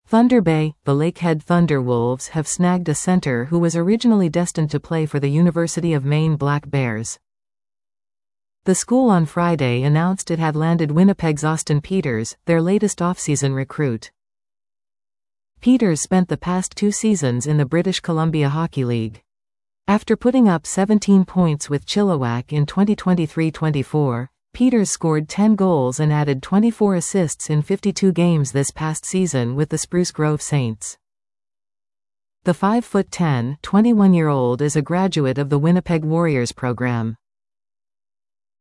Thunder Bay, the Lakehead Thunderwolves have snagged a center who was originally destined to play for the University of Maine Black Bears. The school on Friday announced it had landed Winnipeg's Austin Peters, their latest offseason recruit. Peters spent the past 2 seasons in the British Columbia Hockey League. After putting up 17 points with Chilliwack in 2023-24, Peters scored 10 goals and added 24 assists in 52 games this past season with the Spruce Grove Saints. The 5'10", 21-year-old is a graduate of the Winnipeg Warriors program.